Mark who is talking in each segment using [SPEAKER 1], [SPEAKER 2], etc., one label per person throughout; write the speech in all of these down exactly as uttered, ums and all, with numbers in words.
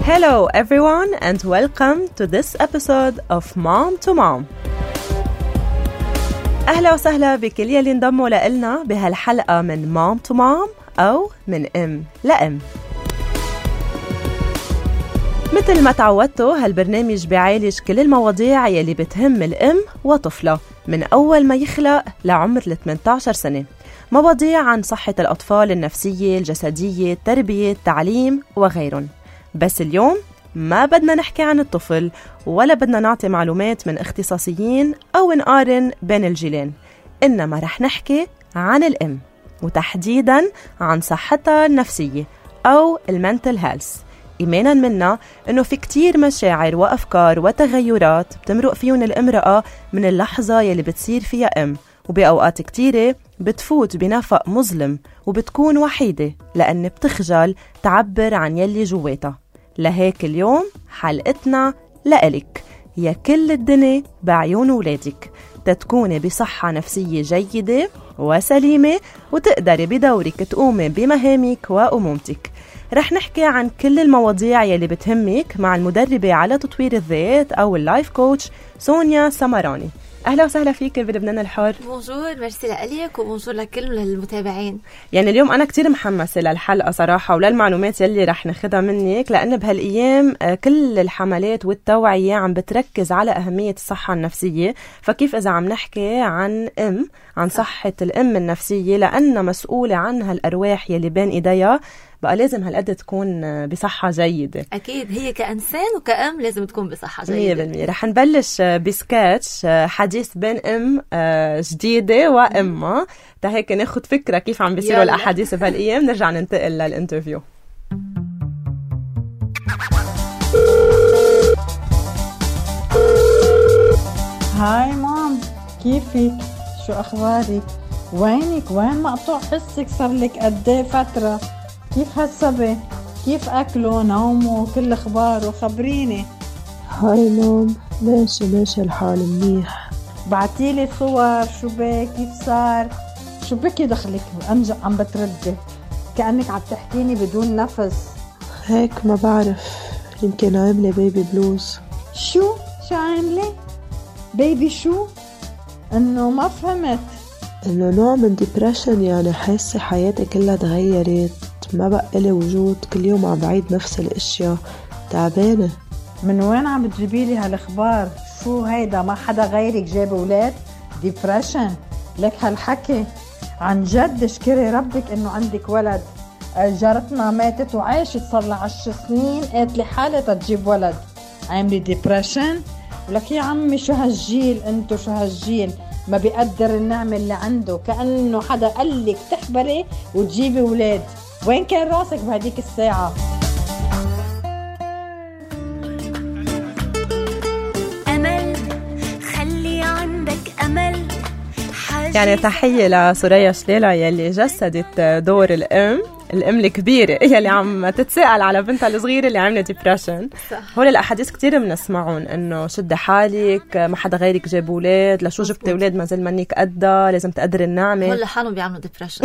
[SPEAKER 1] Hello everyone and welcome to this episode of Mom to Mom. أهلا وسهلا بكل يلي انضموا لنا بهالحلقة من Mom to Mom أو من أم لأم. مثل ما تعودتوا هالبرنامج بيعالج كل المواضيع يلي بتهم الأم وطفلة من أول ما يخلق لعمر ثمانية عشر سنة. مواضيع عن صحة الأطفال النفسية، الجسدية، التربية، التعليم وغيرهم. بس اليوم ما بدنا نحكي عن الطفل ولا بدنا نعطي معلومات من اختصاصيين أو نقارن بين الجيلين، إنما رح نحكي عن الأم وتحديداً عن صحتها النفسية أو المنتل هيلث، إيماناً منا إنه في كتير مشاعر وأفكار وتغيرات بتمرق فيهم الامرأة من اللحظة يلي بتصير فيها أم، وبأوقات كتيرة بتفوت بنفق مظلم وبتكون وحيدة لأن بتخجل تعبر عن يلي جواتها. لهيك اليوم حلقتنا لإلك يا كل الدنيا بعيون ولادك، تتكوني بصحة نفسية جيدة وسليمة وتقدري بدورك تقومي بمهامك وأمومتك. رح نحكي عن كل المواضيع يلي بتهمك مع المدربة على تطوير الذات أو اللايف كوتش سونيا سمراني. أهلا وسهلا فيك بلبنان الحر.
[SPEAKER 2] بونجور، ميرسي لك وبونجور لكل المتابعين.
[SPEAKER 1] يعني اليوم أنا كتير محمسة للحلقة صراحة وللمعلومات يلي رح ناخدها منك، لأن بهالأيام كل الحملات والتوعية عم بتركز على أهمية الصحة النفسية. فكيف إذا عم نحكي عن أم، عن صحة الأم النفسية، لأنها مسؤولة عنها الأرواح يلي بين إيديها، بقى لازم هالقد تكون بصحة جيدة.
[SPEAKER 2] أكيد هي كإنسان وكأم لازم تكون بصحة جيدة
[SPEAKER 1] مية بالمية. رح نبلش بسكاتش حديث بين أم جديدة وأمها، تهيك ناخد فكرة كيف عم بيصيروا الأحاديث بهالأيام، نرجع ننتقل للإنترفيو.
[SPEAKER 3] هاي مام، كيفك؟ شو أخبارك؟ وينك؟ وين مقطوع حسك؟ صار لك قد ايه فترة؟ كيف هالصبي؟ كيف أكله نومه كل أخباره؟ خبريني.
[SPEAKER 4] هاي مام، ماشي ماشي الحال منيح.
[SPEAKER 3] بعتيلي صور، شو بك؟ كيف صار؟ شو بك يدخلك أنجا عم بتردي كأنك عم تحكيني بدون نفس؟
[SPEAKER 4] هيك ما بعرف، يمكن عاملة بيبي بلوز.
[SPEAKER 3] شو؟ شو عاملة؟ بيبي شو؟ إنه ما فهمت.
[SPEAKER 4] إنه نوع من ديبريشن، يعني حاسة حياتي كلها تغيرت، ما بقى لي وجود، كل يوم عم بعيد نفس الاشياء، تعبانة.
[SPEAKER 3] من وين عم بتجيبيلي هالاخبار؟ شو هيدا؟ ما حدا غيرك جاب اولاد؟ ديبريشن لك هالحكي؟ عن جد اشكري ربك انه عندك ولد. جارتنا ماتت وعاشت صار لها عشر سنين، قالت لي حالة تجيب ولد، عاملي ديبريشن؟ ولك يا عمي شو هالجيل انتو، شو هالجيل ما بيقدر النعمة اللي عنده، كأنه حدا قال لك تحبري وتجيبي ولاد. وين كان راسك بهديك الساعة؟
[SPEAKER 5] أمل، خلي عندك أمل.
[SPEAKER 1] يعني تحية لسوريا شليلة يلي جسدت دور الأم، الأم الكبيرة يلي عم تتساءل على بنتها الصغيرة اللي عملت ديبريشن. هول الأحاديث كتير بنسمعون، إنه شد حالك، ما حدا غيرك جاب أولاد، لشو جبت أولاد ما زال منك قدها، لازم تقدر النعمة.
[SPEAKER 2] هول لحالهم بيعملوا ديبريشن.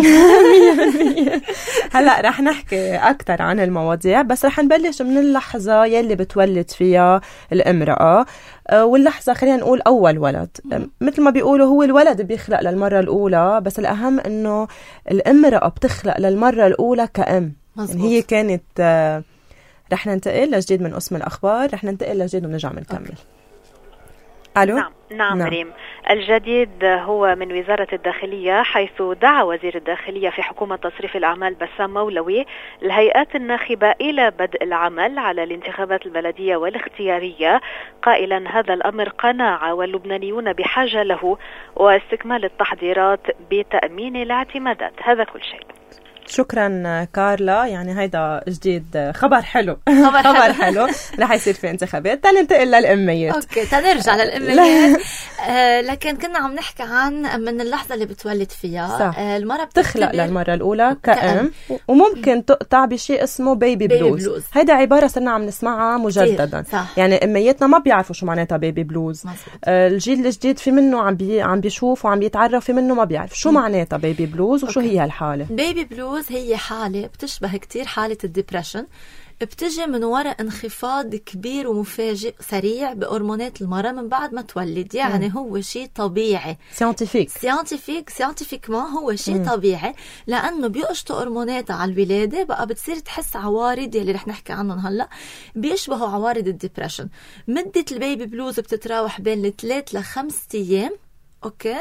[SPEAKER 1] هلأ رح نحكي أكتر عن المواضيع، بس رح نبلش من اللحظة يلي بتولد فيها الامرأة، واللحظة خلينا نقول أول ولد. مثل ما بيقولوا هو الولد بيخلق للمرة الأولى، بس الأهم إنه الامرأة بتخلق للمرة الأولى كأم. يعني هي كانت آه رح ننتقل لجديد من قسم الأخبار، رح ننتقل لجديد ونرجع منكمل. ألو؟
[SPEAKER 6] نعم نعم مريم. الجديد هو من وزارة الداخلية، حيث دعا وزير الداخلية في حكومة تصريف الأعمال بسام مولوي الهيئات الناخبة إلى بدء العمل على الانتخابات البلدية والاختيارية، قائلا هذا الأمر قناعة واللبنانيون بحاجة له، واستكمال التحضيرات بتأمين الاعتمادات. هذا كل شيء.
[SPEAKER 1] شكرا كارلا. يعني هيدا جديد، خبر حلو.
[SPEAKER 2] خبر,
[SPEAKER 1] خبر حلو. رح يصير في انتخابات. تعال ننتقل للأميات.
[SPEAKER 2] اوكي، تعال نرجع للأميات. آه لكن كنا عم نحكي عن من اللحظة اللي بتولد فيها. آه المرأة
[SPEAKER 1] بتخلق للمرة الأولى كأم، وممكن تقطع بشيء اسمه بيبي بلوز. بلوز هيدا عبارة صرنا عم نسمعها مجددا. يعني أمياتنا ما بيعرفوا شو معناتها بيبي بلوز. آه الجيل الجديد في منه عم بي عم بيشوف وعم بيتعرف، في منه ما بيعرف شو معناتها بيبي بلوز وشو أوكي. هي هالحالة
[SPEAKER 2] بيبي بلوز بلوز هي حالة بتشبه كتير حالة الديبريشن، بتجي من وراء انخفاض كبير ومفاجئ سريع بهرمونات المرأة من بعد ما تولد. يعني م. هو شيء طبيعي
[SPEAKER 1] سيانتيفيك
[SPEAKER 2] سيانتيفيك سيانتيفيكمان هو شيء م. طبيعي، لأنه بيقشطوا هرموناتها على الولادة، بقى بتصير تحس عوارض اللي رح نحكي عنهم هلأ بيشبهوا عوارض الديبريشن. مدة البيبي بلوز بتتراوح بين ثلاث لخمس أيام. اوكي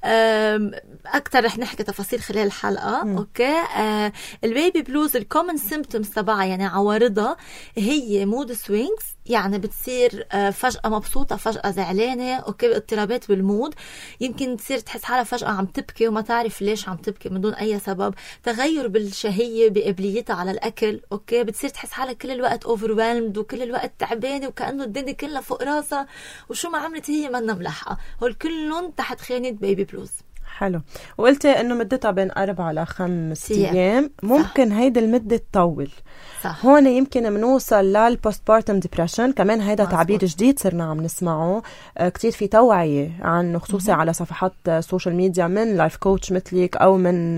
[SPEAKER 2] اكثر رح نحكي تفاصيل خلال الحلقه. م. اوكي آه البيبي بلوز الكومن سيمبتومز تبعها يعني عوارضها هي مود سوينجز، يعني بتصير آه فجأة مبسوطة فجأة زعلانة. اوكي اضطرابات بالمود، يمكن تصير تحس حالها فجأة عم تبكي وما تعرف ليش عم تبكي من دون اي سبب. تغير بالشهية بقابليتها على الاكل. اوكي بتصير تحس حالها كل الوقت overwhelmed وكل الوقت تعبانة وكأنه الدنيا كلها فوق راسها وشو ما عملت هي منا ملحقة. هول كلهم تحت خانة بيبي بلوز.
[SPEAKER 1] حلو. وقلتي انه مدتها بين أربعة لخمس ايام، ممكن هيدا المدة تطول. صح. هون يمكن منوصل للبوستبارتم ديبريشن، كمان هيدا مزبوط. تعبير جديد صرنا عم نسمعه كتير في توعية عنه، خصوصي على صفحات سوشيال ميديا من لايف كوتش مثلك او من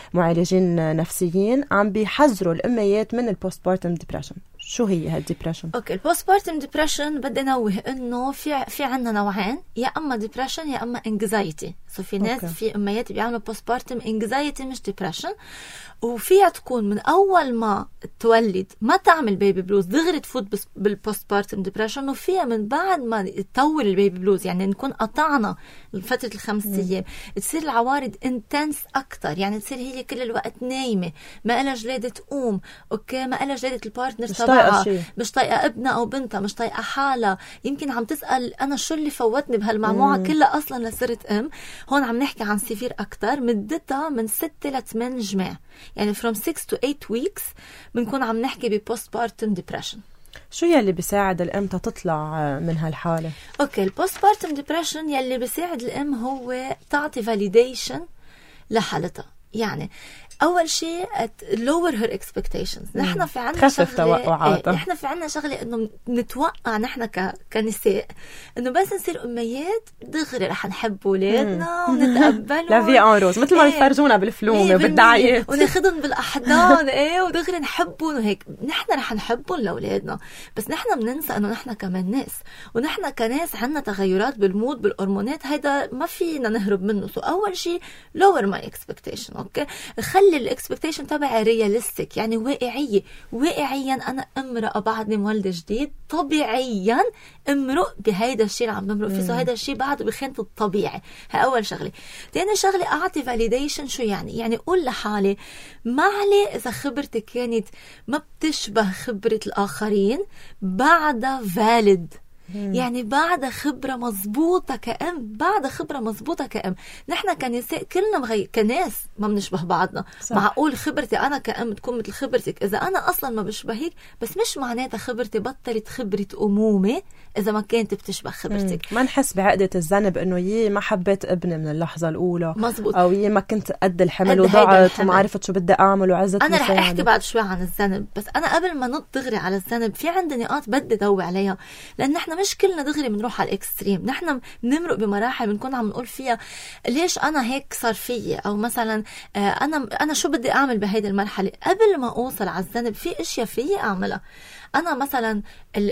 [SPEAKER 1] معالجين نفسيين عم بيحذروا الاميات من البوستبارتم ديبريشن. شو هي هالديبريشن؟
[SPEAKER 2] اوكي البوستبارتم ديبريشن بدي نوه انه في في عندنا نوعين، يا اما ديبريشن يا اما انكزايتي. سو في ناس أوكي. في اميات بيعملوا بوستبارتم انكزايتي مش ديبريشن، وفيها تكون من اول ما تولد ما تعمل بيبي بلوز دغري تفوت بالبوستبارتم ديبريشن، وفيها من بعد ما تطول البيبي بلوز يعني نكون قطعنا فترة الخمس ايام تصير العوارض انتنس اكتر، يعني تصير هي كل الوقت نايمة، ما لها جلادة تقوم. اوكي ما لها جلادة البارتنر تبعها، مش طايقة ابنها او بنتها، مش طايقة حالها، يمكن عم تسأل انا شو اللي فوتني بهالمعموعة مم. كلها اصلا لصرت ام. هون عم نحكي عن سيفير اكتر، مدتها من ستة لثمان جماع، يعني from six to eight weeks بنكون عم نحكي ببوستبارتم ديبريشن.
[SPEAKER 1] شو يلي بيساعد الأم تطلع من هالحالة؟
[SPEAKER 2] أوكي البوستبارتم ديبريشن يلي بيساعد الأم هو تعطي validation لحالتها. يعني أول شيء lower her expectations. نحن في عنا شغلة إيه؟ نحن في عنا شغلة إنه نتوقع نحن ك... كنساء إنه بس نصير أميات دغري رح نحب أولادنا ونتقبلهم
[SPEAKER 1] لا في أنروز مثل ما بيفرجونا بالفلوم إيه وبالدعايات
[SPEAKER 2] وناخدهم بالأحضان إيه ودغري نحبهم وهيك. نحن رح نحبهم لأولادنا، بس نحن بننسى إنه نحن كمان ناس، ونحن كناس عنا تغيرات بالمود بالهرمونات، هيدا ما فينا نهرب منه. سو أول شيء lower my expectation. أوكي خلي الاكسبكتيشن تبعي رياليستيك، يعني واقعية. واقعيا أنا امرأة بعدني مولدة جديد، طبيعيا امرؤ بهيدا الشيء اللي عم بمرق فيه، سو هيدا الشيء بعده بخانة الطبيعي. هاي أول شغلة. تاني شغلة أعطي فاليديشن. شو يعني؟ يعني قول لحالي ما عليه إذا خبرتك كانت ما بتشبه خبرة الآخرين، بعدها فاليد، يعني بعد خبرة مضبوطة كأم، بعد خبرة مضبوطة كأم. نحن كنساء كلنا مغي... كناس ما بنشبه بعضنا. صح. معقول خبرتي أنا كأم تكون مثل خبرتك؟ إذا أنا أصلا ما بشبهك، بس مش معناتها خبرتي بطلت خبرة أمومة إذا ما كانت بتشبه خبرتك.
[SPEAKER 1] مم. ما نحس بعقدة الذنب إنه يي ما حبيت ابني من اللحظة الأولى.
[SPEAKER 2] مزبوط.
[SPEAKER 1] أو يي ما كنت قد الحمل وضعت وما عرفت شو بدي أعمل وعزت
[SPEAKER 2] أنا رح أحكي بعد شوي عن الذنب، بس أنا قبل ما نط دغري على الذنب في عندي نقاط بدي دوي عليها، لأن نحن مش كلنا دغري بنروح على الاكستريم. نحن بنمرق بمراحل بنكون عم نقول فيها ليش انا هيك صار فيي، او مثلا انا انا شو بدي اعمل بهيدي المرحله. قبل ما اوصل على الذنب في اشياء فيي اعملها. انا مثلا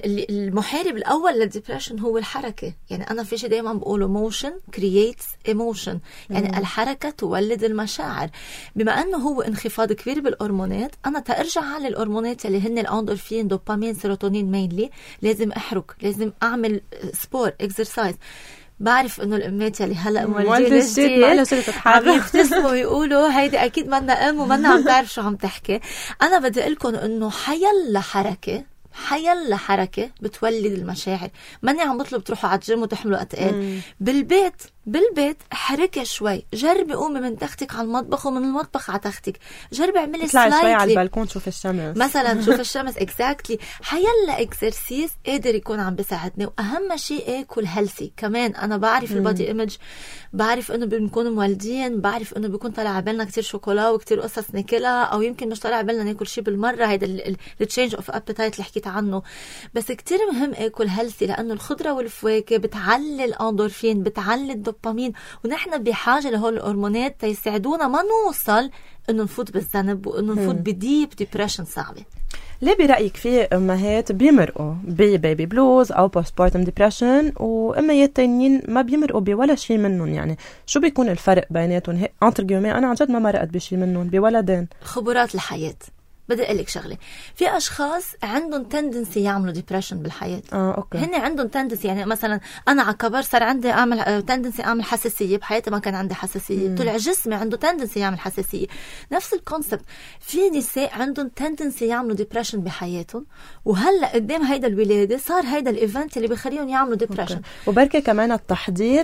[SPEAKER 2] المحارب الاول للديبريشن هو الحركه. يعني انا في شيء دائما بقوله موشن كرييتس ايموشن، يعني مم. الحركه تولد المشاعر. بما انه هو انخفاض كبير بالهرمونات، انا تارجع على الهرمونات اللي هن الاندورفين دوبامين سيروتونين مينلي، لازم احرك، لازم اعمل سبور اكسرسايز. بعرف انه الامات اللي هلا مولدين جديد عم يبتسموا ويقولوا هيدي اكيد منا ام ومنا عم تعرف شو عم تحكي. انا بدي اقول لكم انه حيلا حركه حيلا حركه بتولد المشاعر. ماني عم بطلب تروحوا على الجيم وتحملوا اتقال. بالبيت بالبيت احركي شوي، جربي قومي من تختك على المطبخ ومن المطبخ على تختك، جربي اعملي سلايدلي
[SPEAKER 1] شوي على البلكون شوف الشمس
[SPEAKER 2] مثلا، شوف الشمس اكزاكتلي. حيلا اكسرسيس قادر يكون عم بيساعدني. واهم شيء اكل هيلثي كمان. انا بعرف البادي ايمج، بعرف انه بنكون مولدين، بعرف انه بيكون طالع عبالنا كتير شوكولا وكتير قصص ناكلها، او يمكن مش طالع عبالنا ناكل شيء بالمره. هيدا التشينج اوف ابيتايت اللي حكيت عنه. بس كتير مهم اكل هيلثي، لانه الخضره والفواكه بتعلي الاندورفين، بتعلي دوبامين، ونحن بحاجة لهول الهرمونات تيساعدونا ما نوصل إنه نفوت بالذنب وإنه نفوت بديب ديبريشن صعبة.
[SPEAKER 1] ليه برأيك في أمهات بيمرقوا ببيبي بلوز أو بوست بارتم ديبريشن وأمهات تانيين ما بيمرقوا بولا شيء منهم؟ يعني شو بيكون الفرق بيناتهم؟ انتر جيومي أنا عن جد ما مرقت بشي منهم بولدين.
[SPEAKER 2] خبرات الحياة. بدي أقول لك شغلة، في أشخاص عندهم تندنسي يعملوا ديبريشن بالحياة.
[SPEAKER 1] آه، أوكي.
[SPEAKER 2] هن عندهم تندنسي، يعني مثلا أنا على كبر صار عندي أعمل تندنسي أعمل حساسية، بحياتي ما كان عندي حساسية. مم. طلع جسمي عنده تندنسي يعمل حساسية. نفس الكونسبت، في نساء عندهم تندنسي يعملوا ديبريشن بحياتهم، وهلأ قدام هيدا الولادة صار هيدا الإيفنت اللي بيخليهم يعملوا ديبريشن.
[SPEAKER 1] وبركة كمان التحضير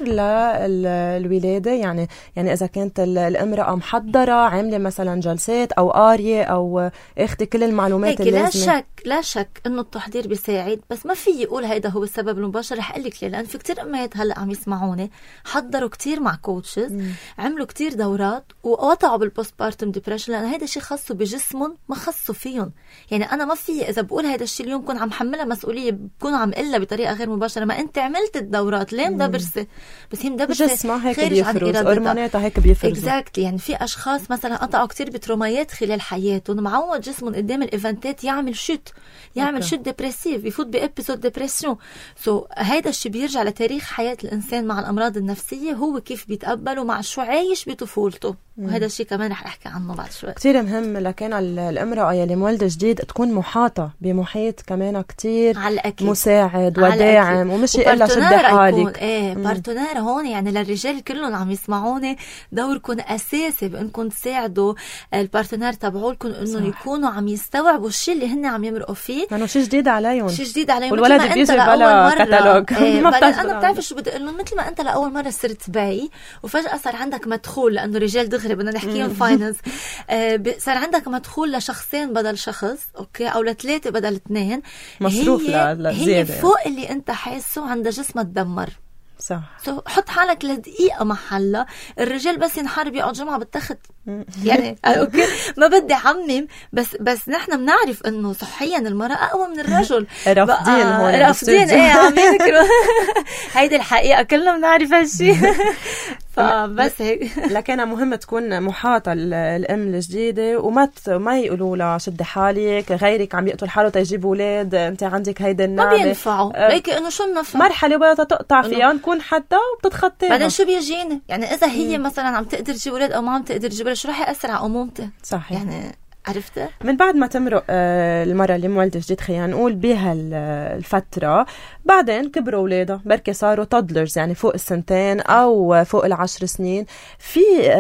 [SPEAKER 1] للولادة، يعني يعني إذا كانت الامرأة محضرة عاملة مثلا جلسات أو قارية أو اختي كل المعلومات اللازمة.
[SPEAKER 2] لا شك لا شك انه التحضير بيساعد، بس ما في يقول هيدا هو السبب المباشر. رح اقول لك ليه، لان في كتير امهات هلا عم يسمعوني حضروا كتير مع كوتشز، عملوا كتير دورات وقطعوا بالبوست بارتم ديبريشن، لان هيدا شيء خاصه بجسمهم ما خاصه فيهم. يعني انا ما في اذا بقول هيدا الشيء اليوم بكون عم حملها مسؤوليه، بكون عم قلها بطريقه غير مباشره ما انت عملت الدورات ليه مدبرسه، بس هي مدبرسه
[SPEAKER 1] جسمها هيك بيفرز، هرموناتها هيك بيفرز.
[SPEAKER 2] اكزاكتلي. يعني في اشخاص مثلا قطعوا كتير بترومايات خلال حياتهم، معود جسمهم قدام الايفنتات يعمل شوت يعمل شوت ديبريسيف، يفوت بإبيسود ديبريسيون. سو so, هيدا الشيء بيرجع لتاريخ حياة الإنسان مع الأمراض النفسية، هو كيف بيتقبله مع شو عايش بطفولته. وهذا الشيء كمان رح أحكي عنه بعد شوي.
[SPEAKER 1] كتير مهم لكن الامرأة يلي مولدة جديد تكون محاطة بمحيط كمان كتير مساعد وداعم، ومش يقلها شد حالك.
[SPEAKER 2] ايه بارتنير هون، يعني للرجال كلهم عم يسمعوني دوركم أساسي بأنكم تساعدوا البارتنير تبعولكم إنه يكونوا عم يستوعبوا الشيء اللي هن عم يمرقوا فيه،
[SPEAKER 1] لأنه شيء جديد عليهم،
[SPEAKER 2] شيء جديد عليهم.
[SPEAKER 1] والولد بيجي بلا كتالوج.
[SPEAKER 2] ايه أنا بتعرف شو بدي أقول لهم، مثل ما أنت لأول مرة صرت باي وفجأة صار عندك مدخول، لأنه رجال دغري بدنا نحكيهم فاينانس، آه صار عندك مدخول لشخصين بدل شخص، أوكي، أو لثلاثة بدل اثنين،
[SPEAKER 1] مصروف
[SPEAKER 2] هي, هي فوق اللي أنت حاسه عند جسمها تدمر.
[SPEAKER 1] صح.
[SPEAKER 2] سو حط حالك لدقيقة محلة. الرجال بس ينحارب يقعد جمعة بالتخت يعني اوكي ما بدي عمم، بس بس نحن بنعرف انه صحيا المرأة اقوى من الرجل.
[SPEAKER 1] رافضين هون
[SPEAKER 2] رافضين ايه عم يذكروا هيدي الحقيقة كلنا بنعرف هالشيء. فبس هيك.
[SPEAKER 1] لكن مهم تكون محاطة الام الجديدة، وما ما يقولوا لها شد حالك، غيرك عم يقتل حاله تيجيب اولاد، انت عندك هيدا النعمة،
[SPEAKER 2] ما بينفعوا. ليك انه شو النفع؟
[SPEAKER 1] مرحلة ولا تقطع فيها، نكون حتى وبتتخطيها.
[SPEAKER 2] بعدين شو بيجيني؟ يعني اذا هي مثلا عم تقدر تجيب اولاد او ما عم تقدر تجيب، شو راح يأثر على امومتها؟
[SPEAKER 1] صح.
[SPEAKER 2] يعني عرفت؟
[SPEAKER 1] من بعد ما تمرق المرة اللي مولدة جديد، خلينا نقول بها الفترة، بعدين كبروا أولادها، بركي صاروا تودلرز، يعني فوق السنتين أو فوق العشر سنين. في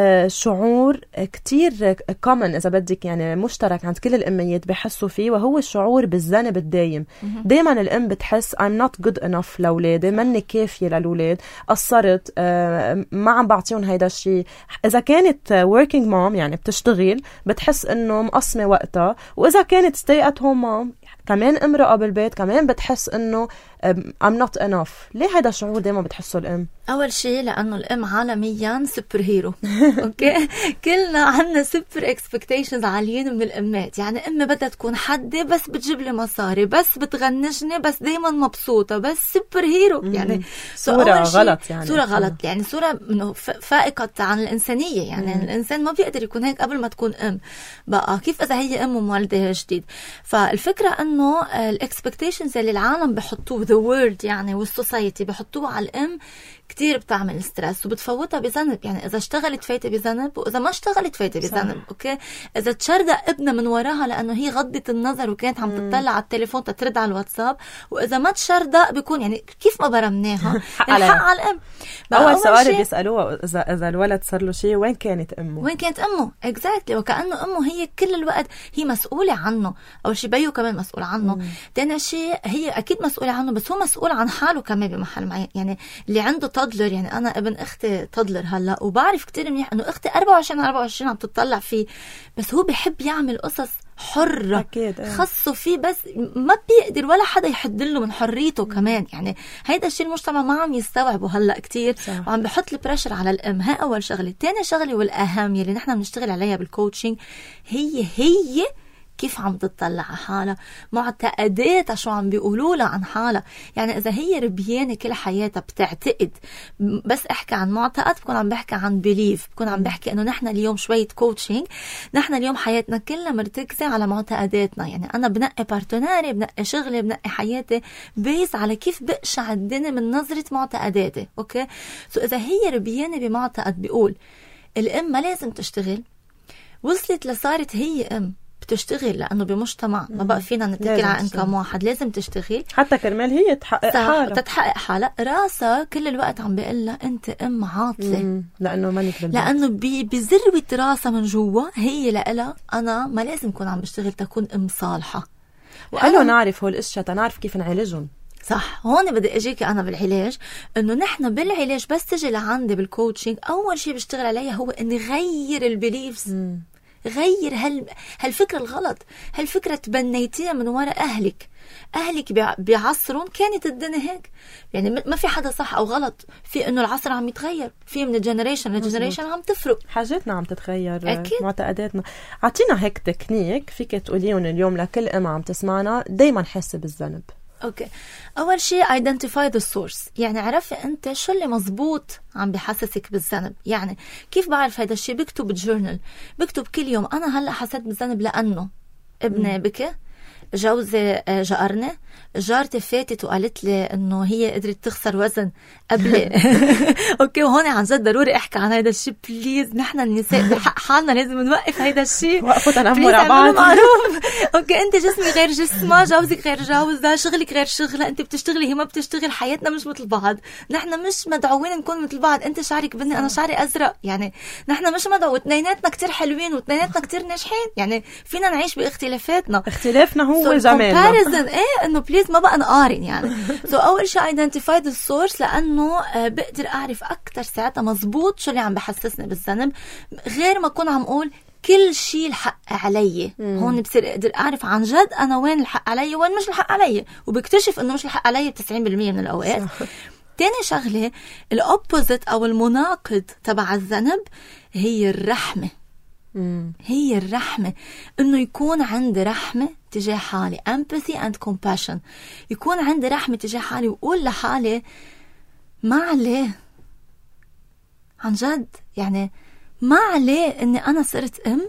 [SPEAKER 1] شعور كتير كومن إذا بدك، يعني مشترك عند كل الأميات بحسوا فيه، وهو الشعور بالذنب الدايم. دايما الأم بتحس I'm not good enough لأولادي، مني كافية للأولاد، قصرت، ما عم بعطيهم هيدا الشيء. إذا كانت working mom يعني بتشتغل، بتحس إنه قسمة وقتها، وإذا كانت stay at home mom كمان امرأة بالبيت، كمان بتحس إنه I'm not enough. ليه هذا الشعور دايما بتحسه الأم؟
[SPEAKER 2] أول شيء لأنه الأم عالميا سوبر هيرو. أوكي، كلنا عنا سوبر اكسبكتيشنز عاليين من الأمات. يعني أمي بدها تكون حدة، بس بتجيب لي مصاري، بس بتغنجني، بس دايما مبسوطة، بس سوبر هيرو. يعني
[SPEAKER 1] صورة غلط، يعني
[SPEAKER 2] صورة غلط، يعني صورة منه فائقة عن الإنسانية. يعني مم. الإنسان ما بيقدر يكون هيك قبل ما تكون أم. بقى كيف إذا هي أم ومولدة جديد؟ فالفكرة أنه الاكسبكتيشنز اللي العالم بحطوه the world يعني والسوسايتي بحطوه على الأم كتير بتعمل ستريس وبتفوتها بذنب. يعني إذا اشتغلت فايتة بذنب، وإذا ما اشتغلت فايتة بذنب. أوكي، إذا تشردق ابنها من وراها لأنه هي غضت النظر وكانت عم تطلع على التليفون تترد على الواتساب، وإذا ما تشردق بيكون يعني كيف ما برمناها الحق على الأم.
[SPEAKER 1] أول سؤال بيسألوها إذا إذا الولد صار له شيء، وين كانت أمه؟
[SPEAKER 2] وين كانت أمه؟ exactly. وكأنه أمه هي كل الوقت هي مسؤولة عنه. أول شيء بيو كمان مسؤول عنه، تاني شيء هي أكيد مسؤولة عنه، بس هو مسؤول عن حاله كمان بمحل معين. يعني اللي عنده تودلر، يعني أنا ابن أختي تودلر هلا، وبعرف كتير منيح إنه أختي أربعة وعشرين أربعة وعشرين عم تطلع فيه، بس هو بيحب يعمل قصص حرة
[SPEAKER 1] أكيد.
[SPEAKER 2] خصه فيه، بس ما بيقدر ولا حدا يحدله من حريته كمان. يعني هيدا الشيء المجتمع ما عم يستوعبه هلا كتير، صح. وعم بحط البريشر على الأم. هاي أول شغلة. تاني شغلة والأهم يلي نحن بنشتغل عليها بالكوتشنج، هي هي كيف عم تطلع على حالها، معتقداتها شو عم بيقولوا لها عن حالها. يعني إذا هي ربيانة كل حياتها بتعتقد، بس أحكي عن معتقد بكون عم بحكي عن بليف، بكون عم بحكي إنه نحن اليوم شوية كوتشنج، نحن اليوم حياتنا كلها مرتكزة على معتقداتنا. يعني أنا بنقي بارتناري، بنقي شغلي، بنقي حياتي بيس على كيف بقشع الدنيا من نظرة معتقداتي. أوكي، سو إذا هي ربيانة بمعتقد بيقول الأم ما لازم تشتغل، وصلت لصارت هي أم بتشتغل لأنه بمجتمع ما بقى فينا نتكل على إنكم واحد، لازم تشتغل
[SPEAKER 1] حتى كرمال هي تحقق حالها،
[SPEAKER 2] تتحقق حالها. راسها كل الوقت عم بيقول لها أنت أم عاطلة،
[SPEAKER 1] لأنه مانك بالبيت،
[SPEAKER 2] لأنه بذروة راسها من جوا هي لقلها أنا ما لازم كون عم بشتغل تكون أم صالحة.
[SPEAKER 1] حلو نعرف هول الاشياء تنعرف كيف نعالجهم.
[SPEAKER 2] صح، هون بدي اجيكي انا بالعلاج، انه نحن بالعلاج بس تجي لعندي بالكوتشنج اول شيء بشتغل عليها هو اني غير البليفز، غير هال هالفكره الغلط، هالفكره تبنيتيها من وراء اهلك. اهلك بعصرهم كانت الدنيا هيك، يعني ما في حدا صح او غلط، في انه العصر عم يتغير، في من الجنريشن للجنريشن عم تفرق،
[SPEAKER 1] حاجاتنا عم تتغير
[SPEAKER 2] أكيد.
[SPEAKER 1] معتقداتنا. عطينا هيك تكنيك فيك تقوليهم اليوم لكل ام عم تسمعنا دايما حاسه بالذنب.
[SPEAKER 2] اوكي، اول شيء identify the source، يعني عرفي انت شو اللي مزبوط عم بحسسك بالذنب. يعني كيف بعرف هذا الشيء؟ بكتب بجورنال، بكتب كل يوم انا هلا حسيت بالذنب لانه ابني بكى، جوزي جارني، جارتي فاتت وقالت لي انه هي قدرت تخسر وزن قبل اوكي، وهون عن جد ضروري احكي عن هذا الشيء بليز. نحن النساء بحق حالنا لازم نوقف هذا الشيء،
[SPEAKER 1] وقفوا تنمر على بعض
[SPEAKER 2] معروف. اوكي، انت جسمي غير جسمها، جوزك غير جوزها، شغلك غير شغلها، انت بتشتغلي هي ما بتشتغل، حياتنا مش مثل بعض، نحن مش مدعوين نكون مثل بعض. انت شعرك بني، انا شعري ازرق، يعني نحن مش مدعو، اثنيناتنا كتير حلوين واثنيناتنا كتير ناجحين، يعني فينا نعيش باختلافاتنا.
[SPEAKER 1] اختلافنا هو
[SPEAKER 2] so
[SPEAKER 1] جمالنا.
[SPEAKER 2] ايه انه بليز ما بقى نقارن يعني. سو so اول شيء identify the source، لانه بقدر اعرف اكتر ساعتها مزبوط شو اللي عم بحسسني بالذنب، غير ما اكون عم اقول كل شيء الحق علي. هون بصير اقدر اعرف عن جد انا وين الحق علي وين مش الحق علي، وبكتشف انه مش الحق علي بتسعين بالمية من الاوقات. تاني شغله الأوبوزيت او المناقض تبع الذنب هي الرحمه. هي الرحمة، إنه يكون عندي رحمة تجاه حالي، empathy and compassion، يكون عندي رحمة تجاه حالي وقول لحالي ما عليه، عن جد يعني ما عليه إني أنا صرت أم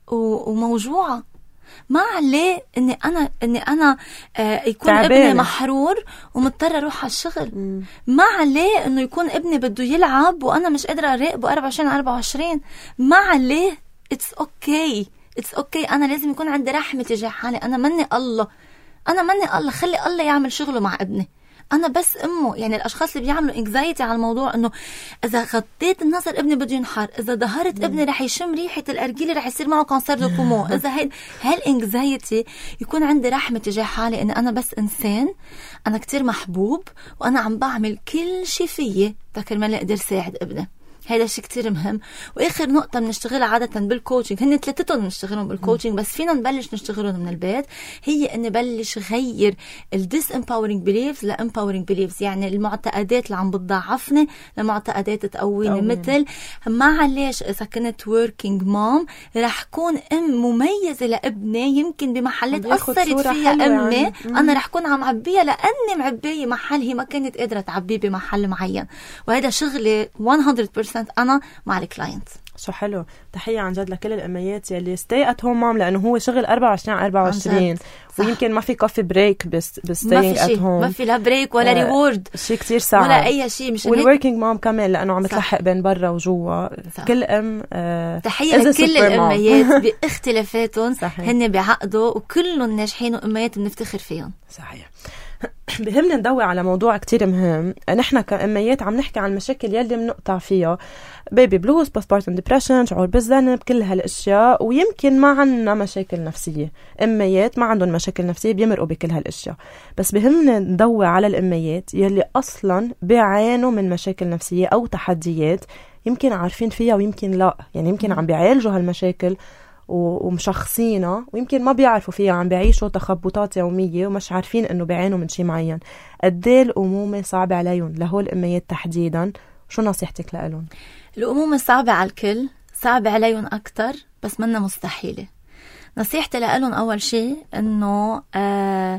[SPEAKER 2] وموجوعة، ما عليه إني أنا إني أنا آه يكون تعبانة. ابني محرور ومضطر أروح على الشغل، مم. ما عليه إنه يكون ابني بده يلعب وأنا مش قادرة أراقبه أربعة وعشرين على أربعة وعشرين، ما عليه. It's okay. It's okay. أنا لازم يكون عندي رحمة تجاه حالي. أنا مني الله، أنا مني الله، خلي الله يعمل شغله مع ابني، أنا بس أمه. يعني الأشخاص اللي بيعملوا anxiety على الموضوع إنه إذا غطيت النظر ابني بده ينحر، إذا ظهرت ابني رح يشم ريحة الأرجيلة رح يصير معه كانسر دو بومون، إذا هيد هالanxiety. يكون عندي رحمة تجاه حالي إن أنا بس إنسان، أنا كتير محبوب، وأنا عم بعمل كل شي فيي تكرمال أقدر ساعد ابني. هذا الشيء كتير مهم. واخر نقطه بنشتغلها عاده بالكوتشنج، هن ثلاثتهم بنشتغلهم بالكوتشنج، بس فينا نبلش نشتغلهم من البيت، هي اني بلش غير الديس امباورينج بليفز لامباورينج بليفز، يعني المعتقدات اللي عم بتضعفني لمعتقدات تقويني. مثل معلش اذا كنت وركينج مام رح كون ام مميزه لابني، يمكن بمحلات اثرت فيها امي يعني. انا رح كون عم عبيها لاني معبيه محل هي ما كانت قادره تعبيه بمحل معين، وهذا شغلي مية بالمية أنا مع الكلاينت.
[SPEAKER 1] شو حلو. تحية عن جد لكل الأميات يلي stay at home mom، لأنه هو شغل أربعة وعشرين على أربعة وعشرين، ويمكن ما في كوفي بريك بس بس staying at home،
[SPEAKER 2] ما في لا بريك ولا ريورد،
[SPEAKER 1] شيء كتير صعب
[SPEAKER 2] ولا أي شيء. مش
[SPEAKER 1] والworking mom كمان لأنه عم تلحق بين برا وجوا. كل أم آه
[SPEAKER 2] تحية لكل الأميات باختلافاتهم، هن بعقدوا وكلهم ناجحين وأميات بنفتخر فيهم.
[SPEAKER 1] صحيح. بهمنا ندوي على موضوع كتير مهم. نحن كأميات عم نحكي عن المشاكل يلي بنقطع فيها، بيبي بلوز، postpartum depression، شعور بالذنب، كل هالاشياء. ويمكن ما عنا مشاكل نفسية، اميات ما عندهم مشاكل نفسية بيمرقوا بكل هالاشياء، بس بهمنا ندوي على الاميات يلي اصلا بيعانوا من مشاكل نفسية او تحديات، يمكن عارفين فيها ويمكن لا، يعني يمكن عم بيعالجوا هالمشاكل ومشخصينها، ويمكن ما بيعرفوا فيها، عم بيعيشوا تخبطات يومية ومش عارفين انه بيعانوا من شيء معين. قديه الأمومة صعبة عليهم لهول الأميات تحديدا؟ شو نصيحتك لهم؟
[SPEAKER 2] الأمومة صعبة على الكل، صعبة عليهم أكتر، بس منا مستحيلة. نصيحتي لهم أول شيء إنه آه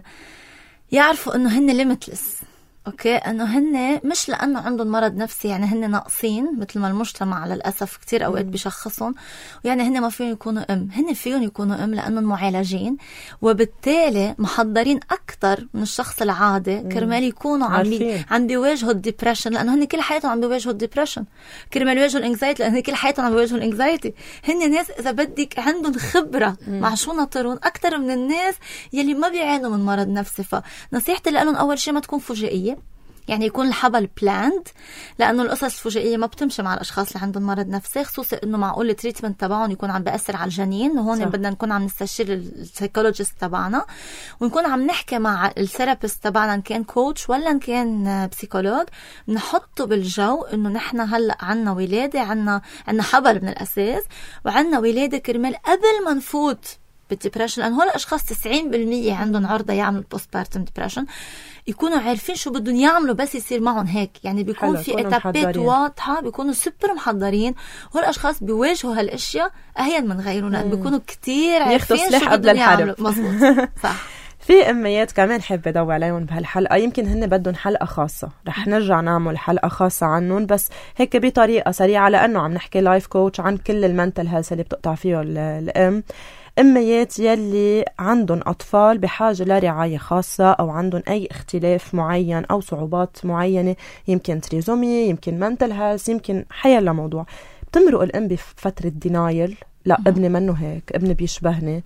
[SPEAKER 2] يعرفوا إنه هن ليميتلس. أوكي، إنه هن مش لأنه عندهم مرض نفسي يعني هن ناقصين، مثل ما المجتمع للأسف كتير أوقات بيشخصهم، ويعني هن ما فيهم يكونوا أم. هن فيهم يكونوا أم لأنهم معالجين، وبالتالي محضرين أكتر من الشخص العادي كرمال يكونوا عم بي عم بيواجهوا الديبريشن، لأنه هن كل حياتهم عم بيواجهوا الديبريشن، كرمال يواجهوا الانكزايتي، لأنه هن كل حياتهم عم بيواجهوا الانكزايتي. هن ناس إذا بدك عندهم خبرة مع شو ناطرون أكتر من الناس يلي ما بيعانوا من مرض نفسي. فنصيحتي لهم أول شيء ما تكون فجائية، يعني يكون الحبل بلاند، لأنه القصص الفجائية ما بتمشي مع الأشخاص اللي عندهم مرض نفسي، خصوصا إنه معقول التريتمنت تبعهم يكون عم بيأثر على الجنين، وهون بدنا نكون عم نستشير السايكولوجيست تبعنا، ونكون عم نحكي مع الثيرابيست تبعنا إن كان كوتش ولا إن كان بسيكولوج، نحطه بالجو إنه نحن هلأ عنا ولادة، عنا عنا حبل من الأساس، وعنا ولادة كرمال قبل ما نفوت بالديبريشن، لأن هول الأشخاص تسعين بالمية عندهم عرضة يعملوا بوست بارتم ديبريشن، يكونوا عارفين شو بدهم يعملوا بس يصير معهم هيك. يعني بيكون في إتابات واضحة، بيكونوا سوبر محضرين. هول الأشخاص بيواجهوا هالأشياء أهين من غيرهم، لأن بيكونوا كتير عارفين شو بدهم يعملوا. مظبوط صح.
[SPEAKER 1] في أميات كمان حابة أدوي عليهم بهالحلقة، يمكن هن بدهم حلقة خاصة، رح نرجع نعمل حلقة خاصة عنهم، بس هيك بطريقة سريعة لأنه عم نحكي لايف كوتش عن كل المنتل هيلث اللي بتقطع فيه الأم. أميات يلي عندهم أطفال بحاجة لرعاية خاصة، أو عندهم أي اختلاف معين أو صعوبات معينة، يمكن تريزومي، يمكن منتل هيلث، يمكن حيلا موضوع، بتمرق الأم بفترة دينايل، لا ابني منه هيك، ابني بيشبهني.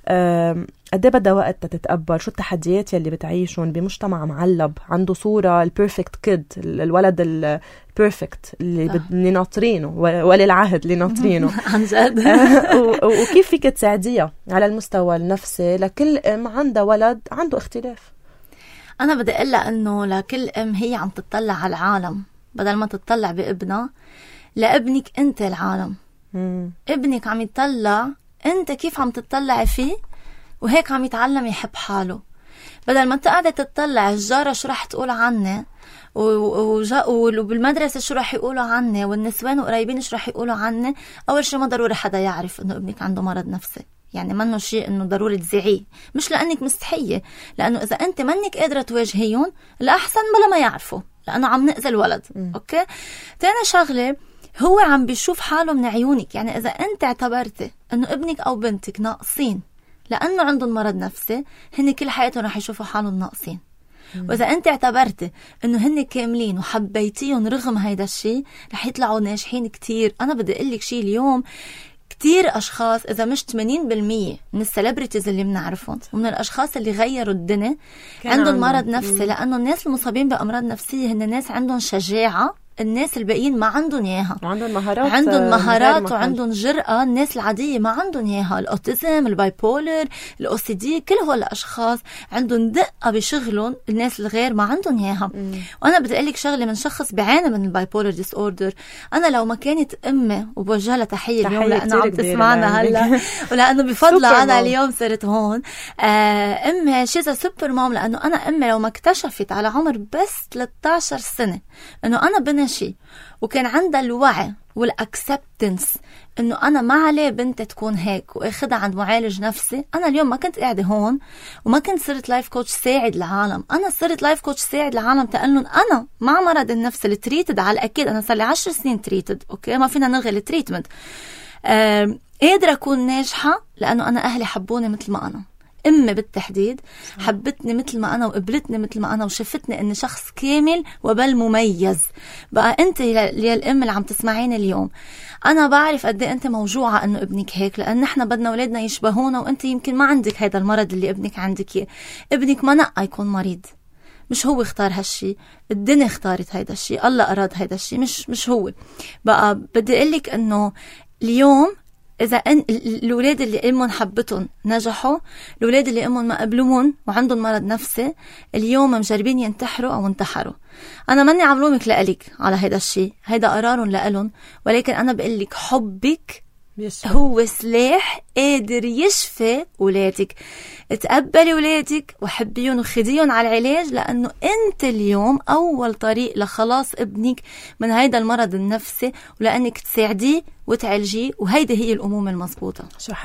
[SPEAKER 1] قد ايه بدها وقت تتقبل شو التحديات يلي بتعيشون بمجتمع معلب عنده صورة البيرفكت كيد، الولد البيرفكت اللي اللي ناطرينه، ولي العهد اللي ناطرينه
[SPEAKER 2] عن جد.
[SPEAKER 1] وكيف فيك تساعديها على المستوى النفسي لكل ام عندها ولد عنده اختلاف؟
[SPEAKER 2] أنا بدي أقول لها إنه لكل أم هي عم تطلع على العالم بدل ما تطلع بابنها، لابنك أنت العالم. مم. ابنك عم يطلع أنت كيف عم تطلع فيه، وهيك عم يتعلم يحب حاله، بدل ما انت قاعدة تطلع الجارة شو رح تقول عني، وبالمدرسة شو رح يقولوا عني، والنسوان وقريبين شو رح يقولوا عني. أول شيء ما ضروري حدا يعرف إنه ابنك عنده مرض نفسي، يعني منه شيء إنه ضروري تزعيه، مش لأنك مستحية، لأنه إذا أنت منك قادرة تواجهيهم الأحسن بلا ما يعرفوا، لأنه عم نأذي الولد. م. أوكي. تاني شغلة، هو عم بيشوف حاله من عيونك. يعني إذا أنت اعتبرتي إنه ابنك أو بنتك ناقصين لأنه عندهم مرض نفسي، هن كل حياتهم رح يشوفوا حالهم ناقصين. وإذا أنت اعتبرتي إنه هن كاملين وحبيتيهم رغم هيدا الشيء، رح يطلعوا ناجحين كتير. أنا بدي أقول لك شيء اليوم، كتير أشخاص إذا مش ثمانين بالمية من السليبريتيز اللي بنعرفهم ومن الأشخاص اللي غيروا الدنيا عندهم مرض نفسي، لأنه الناس المصابين بأمراض نفسية هن ناس عندهم شجاعة، الناس الباقيين ما عندهم اياها،
[SPEAKER 1] وعندهم مهارات
[SPEAKER 2] عندهم مهارات وعندهم جرأة الناس العادية ما عندهم اياها. الاوتيزم، البايبولر، الاو سي دي، كل هول الاشخاص عندهم دقة بشغلهم الناس الغير ما عندهم اياها. وانا بدي اقول لك شغله، من شخص بيعاني من البايبولر ديس اوردر، انا لو ما كانت امي، وبوجه لها تحيه اليوم لانه عم تسمعنا هلا، ولانه بفضلها انا اليوم صرت هون. آه امي شيزا سوبر مام، لانه انا امي لو ما اكتشفت على عمر بس ثلاثة عشر سنه انه انا بني شيء، وكان عندها الوعي والاكسبتنس انه انا ما عليه بنتي تكون هيك، واخدها عند معالج نفسي، انا اليوم ما كنت قاعده هون، وما كنت صرت لايف كوتش ساعد العالم. انا صرت لايف كوتش ساعد العالم تقلن انا مع مرض النفس اللي تريتد، على الاكيد انا صار لي عشر سنين تريتد، اوكي ما فينا نلغي التريتمنت. آه قادره اكون ناجحه لانه انا اهلي حبوني مثل ما انا، امي بالتحديد حبتني مثل ما انا، وقبلتني مثل ما انا، وشفتني اني شخص كامل وبل مميز. بقى انت يا الام اللي عم تسمعين اليوم، انا بعرف قد ايه انت موجوعه انه ابنك هيك، لان نحن بدنا اولادنا يشبهونا، وانت يمكن ما عندك هذا المرض اللي ابنك عندك اياه. ابنك ما نقى يكون مريض، مش هو اختار هالشي، الدنيا اختارت هيدا الشي، الله اراد هيدا الشي، مش مش هو. بقى بدي اقول لك انه اليوم إذا أن الأولاد اللي أمهم حبتهم نجحوا، الأولاد اللي أمهم ما قبلوهم وعندهم مرض نفسي اليوم مجربين ينتحروا أو انتحروا. أنا ماني عم لومك لألك على هيدا الشيء، هيدا قرارهم لألهم، ولكن أنا بقلك حبك يشفي. هو سلاح قادر يشفي أولادك. تقبلي أولادك وحبيهم وخديهم على العلاج، لأنه أنت اليوم أول طريق لخلاص ابنك من هيدا المرض النفسي، ولأنك تساعديه وتعالجيه، وهيدا هي الأمومة المضبوطة.
[SPEAKER 1] شو حلو.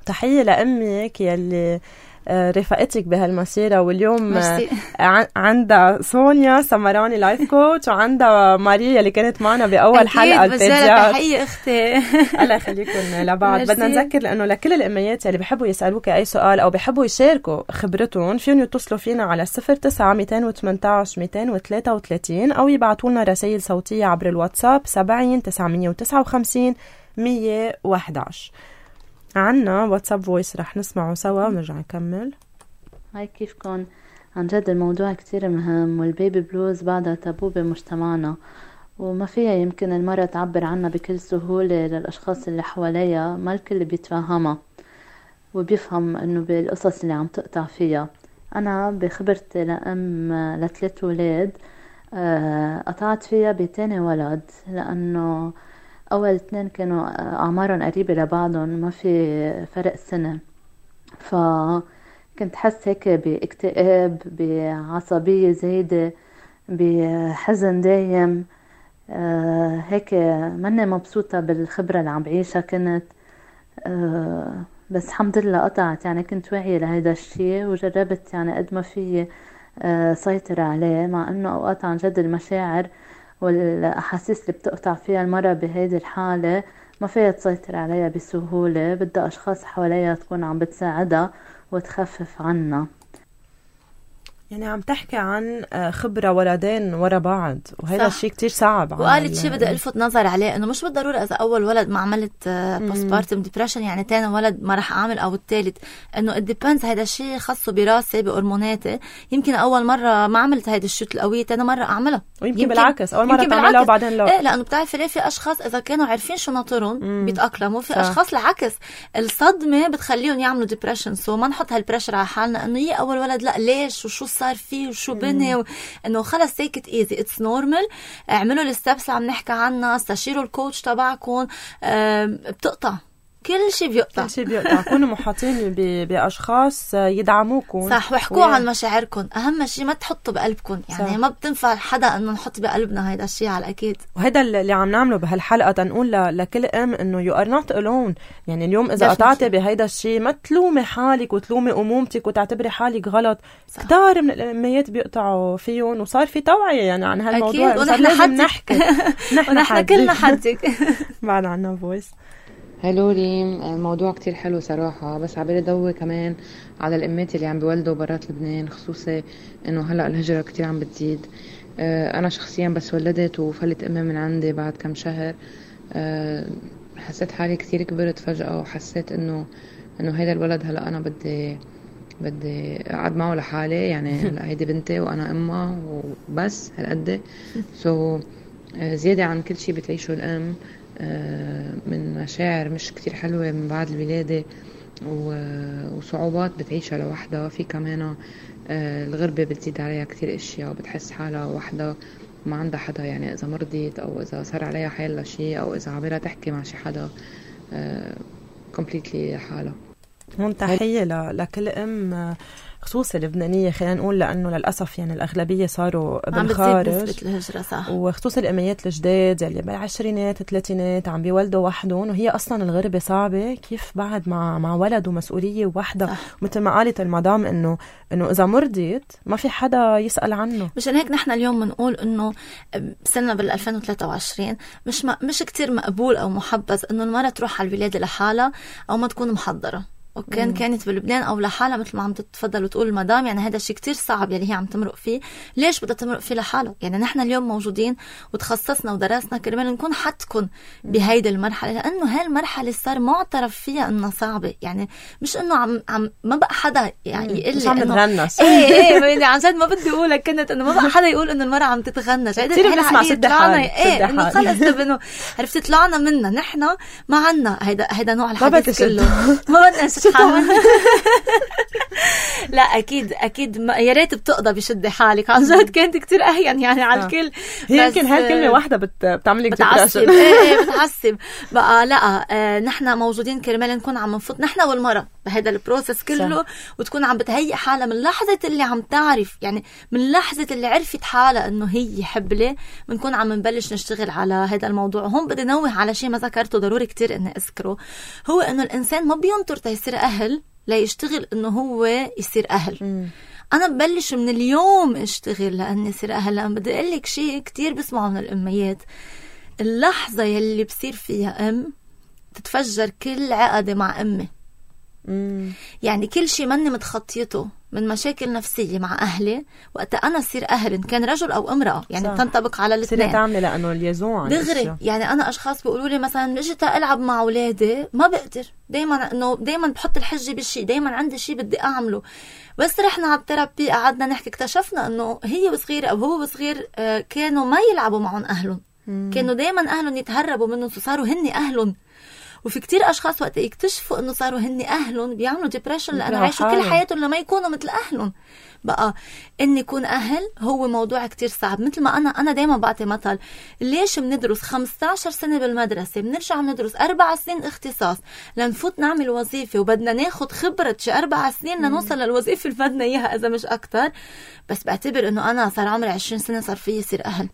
[SPEAKER 1] تحية لأمك يلي رفقتك بهالمسيرة، واليوم عندها سونيا سمراني لايف كوتش، وعندها ماريا اللي كانت معنا بأول حلقة البيديات.
[SPEAKER 2] تحية أختي.
[SPEAKER 1] الله يخليكم لبعض. بدنا نذكر لأنه لكل الأميات اللي بيحبوا يسألوك أي سؤال أو بيحبوا يشاركوا خبرتهم فيهم يتصلوا فينا على صفر تسعة مئتين وثمانية عشر مئتين وثلاثة وثلاثين أو يبعتوا لنا رسائل صوتية عبر الواتساب سبعين تسعمية وتسعة وخمسين مية وأحد عشر. عنا واتساب فويس رح نسمعه سوا ونرجع نكمل.
[SPEAKER 7] هاي كيفكن؟ عن جد الموضوع كتير مهم، والبيبي بلوز بعدها تابو بمجتمعنا، وما فيها يمكن المرأة تعبر عنها بكل سهولة للأشخاص اللي حواليها. ما الكل بيتفاهمها وبيفهم انه بالقصص اللي عم تقطع فيها. انا بخبرتي لأم لثلاث ولاد قطعت فيها بتاني ولد، لأنه أول اثنين كانوا أعمارهم قريبة لبعضهم، ما في فرق سنة، فكنت حس هيك باكتئاب، بعصبية زايدة، بحزن دايم، آه هيك مني مبسوطة بالخبرة اللي عم بعيشها كنت. آه بس الحمد لله قطعت، يعني كنت واعية لهذا الشيء وجربت يعني قد ما في آه سيطر عليه، مع أنه أوقات عن جد المشاعر والأحاسيس اللي بتقطع فيها المرأة بهذه الحالة ما فيها تسيطر عليها بسهولة، بدها أشخاص حواليها تكون عم بتساعدها وتخفف عنها.
[SPEAKER 1] يعني عم تحكي عن خبرة ولدين ورا بعض، وهذا الشيء كتير صعب.
[SPEAKER 2] وقالت شيء بدي ألفت نظر عليه، إنه مش بالضرورة إذا أول ولد ما عملت postpartum depression يعني تاني ولد ما رح أعمل أو الثالث، إنه it depends. هذا الشيء خاصه براسي بهرموناتي، يمكن أول مرة ما عملت هيدا الشوت القوية تاني مرة أعملها،
[SPEAKER 1] ويمكن يمكن بالعكس أول مرة تعملها وبعدين لا.
[SPEAKER 2] إيه، لأنه بتعرفي ليه في أشخاص إذا كانوا عارفين شو ناطرهم بيتأقلموا، في أشخاص العكس الصدمة بتخليهم يعملوا depression. سو ما نحط هالبريشر على حالنا إنه يي أول ولد لا ليش وشو صار فيه وشو بني و... انه خلص take it easy it's normal. اعملوا الستبس اللي عم نحكي عنها، استشيروا الكوتش تبعكم. بتقطع كل شيء بيقطع
[SPEAKER 1] كل شيء بيقطع كونوا محاطين ب... باشخاص يدعموكم
[SPEAKER 2] صح، واحكوا عن مشاعركم. اهم شيء ما تحطوا بقلبكم، يعني صح. ما بتنفع حدا انه نحط بقلبنا هيدا الشيء على الاكيد.
[SPEAKER 1] وهذا اللي عم نعمله بهالحلقه تنقول ل... لكل ام انه you are not alone. يعني اليوم اذا قطعتي بهيدا الشيء ما تلومي حالك وتلومي امومتك وتعتبري حالك غلط. كتار من الاميات بيقطعوا فيهم، وصار في توعيه يعني عن هالموضوع،
[SPEAKER 2] أكيد. ونحن لازم نحكي ونحن كلنا حدك.
[SPEAKER 1] بعد عنا فويس.
[SPEAKER 8] هلو ريم، الموضوع كتير حلو صراحة، بس عبالي ضوي كمان على الأمات اللي عم بيولدوا برات لبنان، خصوصي إنه هلأ الهجرة كتير عم بتزيد. أنا شخصيا بس ولدت وفلت أمي من عندي بعد كم شهر، حسيت حالي كتير كبرت فجأة، وحسيت إنه إنه هيدا الولد هلأ أنا بدي بدي أقعد معه لحالي، يعني هلأ هيدي بنتي وأنا أمها وبس هالقد. سو زيادة عن كل شي بتعيشه الأم من مشاعر مش كتير حلوة من بعد الولادة، وصعوبات بتعيشها لوحدها. في كمان الغربة بتزيد عليها كتير اشياء، وبتحس حالها وحدها ما عندها حدا، يعني اذا مرضيت او اذا صار عليها حيلا شيء او اذا عبالها تحكي مع شي حدا كومبليتلي حالها.
[SPEAKER 1] هون تحية لكل ام خصوصا اللبنانية، خلينا نقول، لأنه للأسف يعني الأغلبية صاروا بالخارج، وخصوصا الأميات الجداد اللي بالعشرينات الثلاثينات عم بيولدوا وحدهم، وهي أصلا الغربة صعبة. كيف بعد مع مع ولد ومسؤولية وحدة، مثل ما قالت المدام إنه إنه إذا مرضيت ما في حدا يسأل عنه.
[SPEAKER 2] مشان هيك نحن اليوم بنقول إنه سنة بالألفين وثلاثة وعشرين مش ما مش كتير مقبول أو محبذ إنه المرأة تروح على الولادة لحالها أو ما تكون محضرة. وكان كانت بلبنان او لحالها مثل ما عم تتفضل وتقول المدام، يعني هذا الشيء كتير صعب يلي هي عم تمرق فيه. ليش بدها تمرق فيه لحالها؟ يعني نحن اليوم موجودين وتخصصنا ودرسنا كرمال نكون حدكم بهيدي المرحله، لانه هاي المرحله صار معترف فيها انها صعبه. يعني مش انه عم عم ما بقى حدا يعني يقول
[SPEAKER 1] لي انه
[SPEAKER 2] ايه ايه يعني عن جد ما بدي اقولها كنت انه ما بقى حدا يقول انه المراه عم تتغنج.
[SPEAKER 1] كثير بنسمع سد حال
[SPEAKER 2] ايه انه خلص انه عرفتي طلعنا منها، نحن ما عنا هيدا هيدا نوع الحديث كله، ما بدنا نحاول. لا أكيد أكيد يا ريت بتقضى بشد حالك عن جد كانت كتير أهين يعني على الكل.
[SPEAKER 1] هي يمكن هالكلمة واحدة بت... بتعملك
[SPEAKER 2] بتعصب. إيه إيه بتعصب بقى. لا آه نحن موجودين كرمال نكون عم نفوت نحن والمرأة بهذا البروسس كله صح. وتكون عم بتهيئ حالها من لحظة اللي عم تعرف يعني من لحظة اللي عرفت حالها إنه هي حبلة بنكون عم نبلش نشتغل على هذا الموضوع. هون بدي نوه على شيء ما ذكرته ضروري كتير إني أذكره، هو إنه الإنسان ما بينطر تيصير أهل لا يشتغل إنه هو يصير أهل. م. أنا ببلش من اليوم أشتغل لأني يصير أهل. لأن بدي أقول لك شيء كتير بسمعه من الأميات، اللحظة يلي بصير فيها أم تتفجر كل عقدة مع أمي. مم. يعني كل شيء مني متخطيته من مشاكل نفسية مع أهلي وقت أنا أصير أهل إن كان رجل أو امرأة يعني صح. تنطبق على الاثنين.
[SPEAKER 1] صيري تعملي لأنه اليزوع
[SPEAKER 2] دغري. يعني أنا أشخاص بيقولوا لي مثلا نجي ألعب مع أولادي ما بقدر، دايما إنه دايما بحط الحجة بالشيء، دايما عندي شيء بدي أعمله. بس رحنا على الثيرابي قعدنا نحكي اكتشفنا إنه هي وصغيرة أو هو وصغير كانوا ما يلعبوا معهم أهلهم. مم. كانوا دايما أهلهم يتهربوا منهم وصاروا هني أهلهم. وفي كتير أشخاص وقت يكتشفوا إنه صاروا هني أهلهم بيعملوا ديبريشن لأنه عايشوا كل حياتهم لما يكونوا مثل أهلهم. بقى إني يكون أهل هو موضوع كتير صعب. مثل ما أنا أنا دايما بعطي مثل، ليش بندرس خمسة عشر سنة بالمدرسة بنرجع بندرس أربع سنين اختصاص لنفوت نعمل وظيفة وبدنا ناخد خبرة شي أربع سنين لنوصل للوظيفة اللي بدنا إياها إذا مش أكتر. بس بعتبر إنه أنا صار عمري عشرين سنة صار فيه يصير أهل.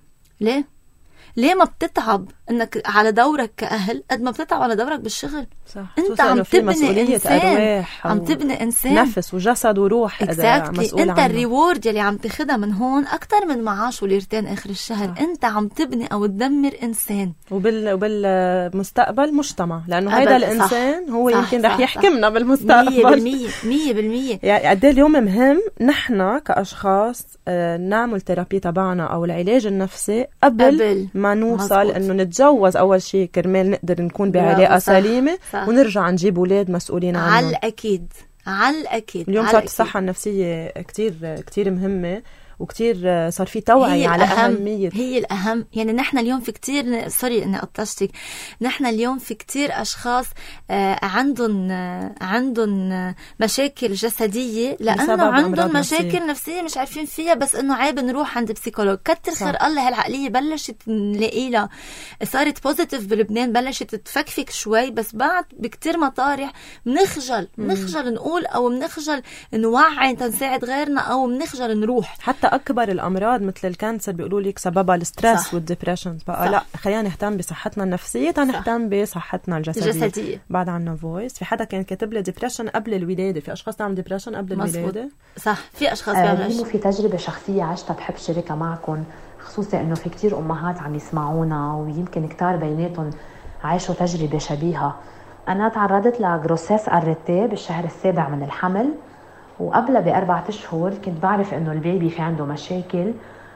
[SPEAKER 2] ليه؟ ليه ما بتتعب انك على دورك كأهل قد ما بتتعب على دورك بالشغل؟ صح. انت عم تبني انسان، عم تبني انسان
[SPEAKER 1] نفس وجسد وروح.
[SPEAKER 2] اذا مسؤول انت الريورد يلي عم تاخدها من هون اكتر من معاش وليرتين اخر الشهر. صح. انت عم تبني او تدمر انسان
[SPEAKER 1] وبال وبالمستقبل مجتمع، لانه هيدا الانسان صح. هو صح. يمكن رح يحكمنا صح. بالمستقبل
[SPEAKER 2] مية بالمية مية بالمية.
[SPEAKER 1] يعني قد ايه اليوم مهم نحن كاشخاص نعمل ثيرابي تبعنا او العلاج النفسي قبل, قبل. ما نوصل مزبوط. انه نتجوز اول شيء كرمال نقدر نكون بعلاقه سليمه صح. ونرجع نجيب اولاد مسؤولين عنهم.
[SPEAKER 2] على الاكيد على الاكيد.
[SPEAKER 1] اليوم صارت الصحه النفسيه كتير كتير مهمه وكتير صار في توعية على أهمية.
[SPEAKER 2] هي الأهم. يعني نحن اليوم في كتير سوري إني قطشتك، نحن اليوم في كتير أشخاص آه عندهم آه عندهم آه مشاكل جسدية لأنه عندهم مشاكل نفسية. نفسية مش عارفين فيها، بس إنه عيب نروح عند بسيكولوج. كتر خير الله هالعقلية بلشت نلاقي لها صارت بوزيتيف بلبنان، بلشت تفكفك شوي، بس بعد بكتير مطارح منخجل منخجل نقول أو منخجل نوعي تنساعد غيرنا أو منخجل نروح.
[SPEAKER 1] حتى أكبر الأمراض مثل الكانسر بيقولوا لك سببها الستريس والديبريشن. بقى لا خلينا نهتم بصحتنا النفسية نهتم بصحتنا الجسدية. الجسدية. بعد عنا فويس في حدا كان كاتب لي ديبريشن قبل الولادة، في أشخاص تعمل ديبريشن قبل مزبوط. الولادة.
[SPEAKER 2] صح في أشخاص بيعملوا.
[SPEAKER 9] آه في تجربة شخصية عشتها بحب شاركها معكم، خصوصا إنه في كتير أمهات عم يسمعونا ويمكن كتار بيناتهم عايشوا تجربة شبيهة. أنا تعرضت لجروسيس أريتي بالشهر السابع من الحمل، وقبلها بأربعة أشهر كنت بعرف إنه البيبي في عنده مشاكل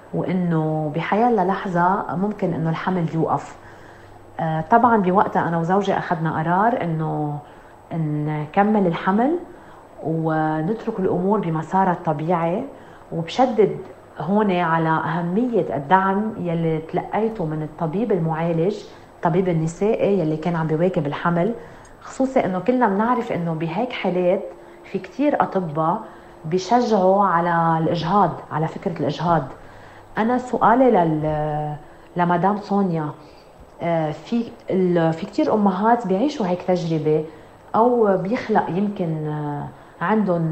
[SPEAKER 9] وإنه بحيال لحظة ممكن إنه الحمل يوقف. آه طبعا بوقتها أنا وزوجي أخذنا قرار إنه نكمل الحمل ونترك الأمور بمسارها الطبيعي، وبشدد هون على أهمية الدعم يلي تلقيته من الطبيب المعالج الطبيب النسائي يلي كان عم بيواكب الحمل، خصوصا إنه كلنا بنعرف إنه بهيك حالات في كتير أطباء بيشجعوا على الإجهاض، على فكرة الإجهاض. أنا سؤالي لل... لمدام سونيا، في ال... في كتير أمهات بيعيشوا هيك تجربة أو بيخلق يمكن عندهم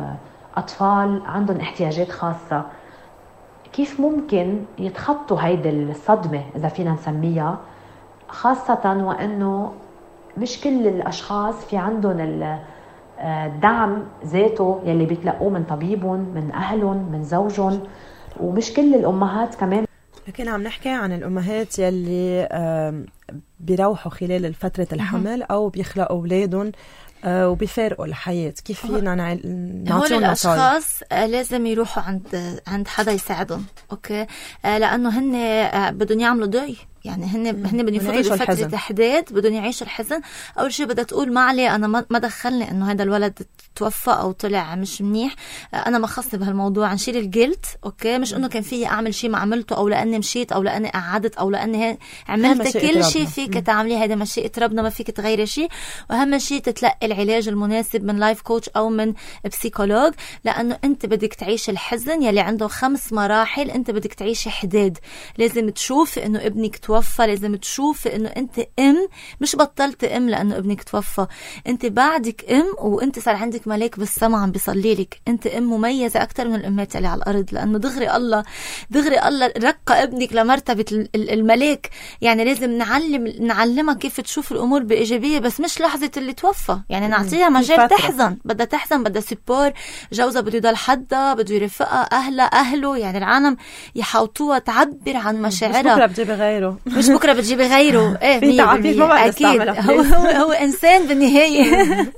[SPEAKER 9] أطفال عندهم احتياجات خاصة، كيف ممكن يتخطوا هيدي الصدمة إذا فينا نسميها، خاصة وأنه مش كل الأشخاص في عندهم ال... الدعم ذاته يلي بيتلقوه من طبيبهم من أهلهم من زوجهم، ومش كل الأمهات كمان.
[SPEAKER 1] لكن عم نحكي عن الأمهات يلي بيروحوا خلال فترة الحمل أو بيخلقوا أولادهم وبيفارقوا الحياة، كيف فينا نعطيهم
[SPEAKER 2] نصايح؟ هول الأشخاص لازم يروحوا عند عند حدا يساعدهم، أوكي، لأنه هن بدهم يعملوا ضي يعني هن هن بدهم يفوتوا بفترة تحديد، بدهم يعيشوا الحزن. أول شيء بدها تقول ما عليه، أنا ما دخلني إنه هذا الولد توفى أو طلع مش منيح، أنا ما خصني بهالموضوع، نشيل الجلد. أوكي، مش إنه كان فيي أعمل شيء ما عملته، أو لأني مشيت، أو لأني قعدت، أو لأني عملت كل شيء فيك تعمليه، هذا مشيئة ربنا، ما فيك تغيري شيء. وأهم شيء تتلقي العلاج المناسب من لايف كوتش أو من بسيكولوج، لأنه أنت بدك تعيش الحزن يلي عنده خمس مراحل. أنت بدك تعيش حداد، لازم تشوف إنه ابنك توفى، لازم تشوف إنه أنت أم، مش بطلت أم لأنه ابنك توفى، أنت بعدك أم، وأنت صار عندك ملاك بالسما عم بيصلي لك. أنت أم مميزة أكتر من الأمات اللي على الأرض، لأنه دغري الله دغري الله رقى ابنك لمرتبة الملاك. يعني لازم نعلم نعلمها كيف تشوف الأمور بإيجابية، بس مش لحظة اللي توفى. يعني نعطيها مجال تحزن، بدها تحزن، بدها سبور، جوزها بده يضل حدها، بده يرفقها، أهلها أهله، يعني العالم يحاوطوها تعبر عن مشاعرها.
[SPEAKER 1] مش بكرة بتجيبي غيره
[SPEAKER 2] مش بكرة بتجيبي غيره. إيه
[SPEAKER 1] في تعبير ما
[SPEAKER 2] أكيد هو, هو هو إنسان بالنهاية.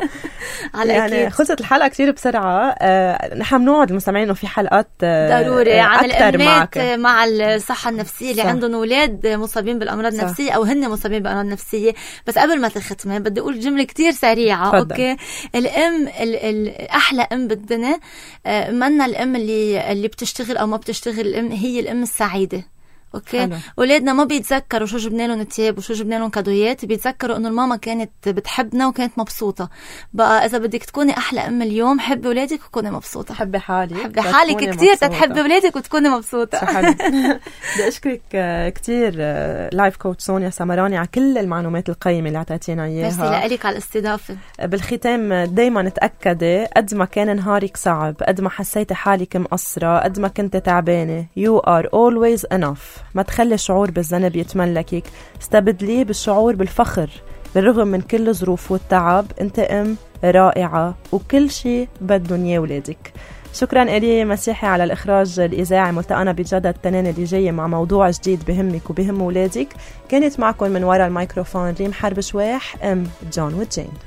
[SPEAKER 2] على
[SPEAKER 1] يعني
[SPEAKER 2] أكيد.
[SPEAKER 1] خلصت الحلقة كتير بسرعة. آه، نحن بنوعد المستمعين إنه في حلقات آه
[SPEAKER 2] ضروري عن الأمات
[SPEAKER 1] معك.
[SPEAKER 2] مع الصحة النفسية اللي
[SPEAKER 1] صح.
[SPEAKER 2] عندهم أولاد مصابين بالأمراض النفسية أو هن مصابين بالأمراض النفسية. بس قبل ما تختمي بدي أقول جملة كتير سريعة. فضل. أوكي، الأم ال ال أحلى أم بالدنيا آه منا الأم اللي اللي بتشتغل أو ما بتشتغل، الأم هي الأم السعيدة. اوكي، حلو. اولادنا ما بيتذكروا شو جبنا لهم تياب وشو جبنا لهم كادويات، بيتذكروا انه الماما كانت بتحبنا وكانت مبسوطه. بقى اذا بدك تكوني احلى ام اليوم، حبي اولادك وكوني مبسوطه.
[SPEAKER 1] حبي حالك،
[SPEAKER 2] حبي حالك كثير تحبي اولادك وتكوني مبسوطه.
[SPEAKER 1] بدي اشكرك كثير لايف كوتش سونيا سمراني على كل المعلومات القيمه اللي اعطيتينا اياها.
[SPEAKER 2] ميرسي لك على الاستضافه.
[SPEAKER 1] بالختام دايما تاكدي قد ما كان نهارك صعب، قد ما حسيتي حالك مقصره، قد ما كنت تعبانه، you are always enough. ما تخلي الشعور بالذنب يتملكك، استبدليه بالشعور بالفخر. بالرغم من كل الظروف والتعب، انت ام رائعة وكل شيء بدهم اياه ولادك. شكرا إلي مسيحي على الإخراج الإذاعي. ملتقانا بجدة التنين اللي جاي مع موضوع جديد بهمك وبهم ولادك. كانت معكم من وراء الميكروفون ريم حرب شواح، ام جون وجين.